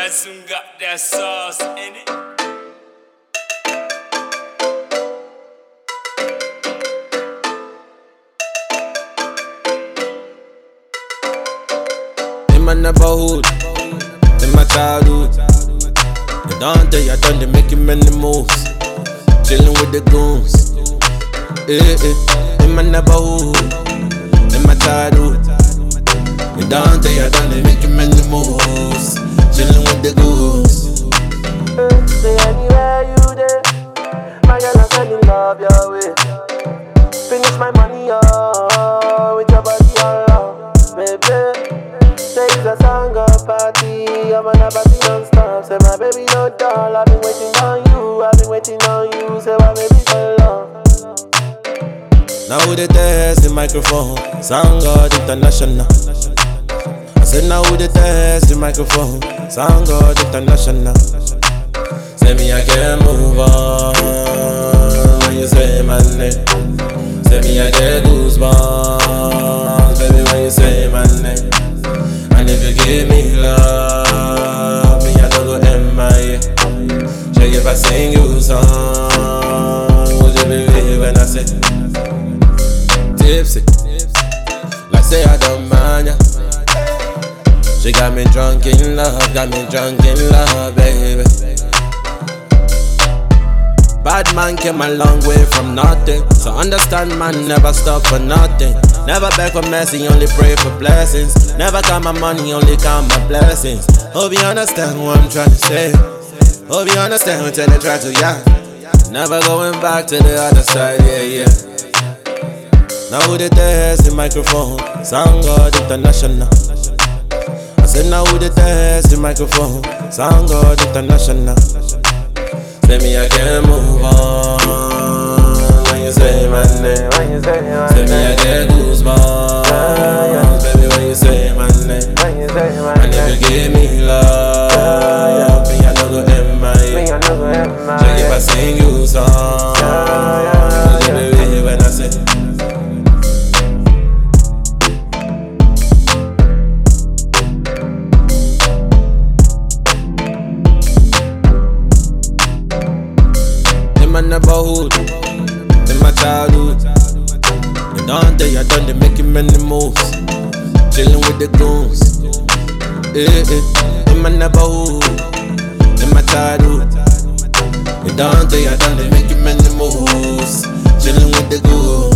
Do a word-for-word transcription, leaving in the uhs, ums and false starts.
Soon got that sauce in it. In my neighborhood, in my childhood, the Dante, I done they making many moves, chilling with the goons. Eh, eh. In my neighborhood, in my childhood, the Dante, I done they making many moves, chilling with the goons. Say anywhere you there, my girl I'm sending love your way. Finish my money oh, with your body all love, baby. Say it's a song of party, I'm on a party non-stop. Say my baby no doll, I've been waiting on you, I've been waiting on you. Say my baby so long. Now who they test the microphone, Sound God International. I said now who they test the microphone, Sound God International. Say me I can't move on when you say my name. Say me I get goosebumps, baby, when you say my name. And if you give me love, me I don't go M I A. Check if I sing you a song, would you believe when I say tipsy? Like say I don't mind ya. She got me drunk in love, got me drunk in love, baby. Bad man came a long way from nothing, so understand man never stop for nothing. Never beg for mercy, only pray for blessings. Never count my money, only count my blessings. Hope you understand what I'm trying to say. Hope you understand what they try to, yeah. Never going back to the other side, yeah, yeah. Now who they test the microphone, Sound God International. I said now who they test the microphone, Sound God International. Say me I can't move on when you say my name. When you say my Say me I get goosebumps, baby, when you say my name. When you say my And if you give me love, me I don't go M I A. me I know who am I. Check if I sing you a song, would you believe when I say in my neighborhood, in my childhood, the Dante, I done they making many moves, chilling with the goons. Eh, eh. In my neighborhood, in my childhood, the Dante, I done they making many moves, chilling with the goons.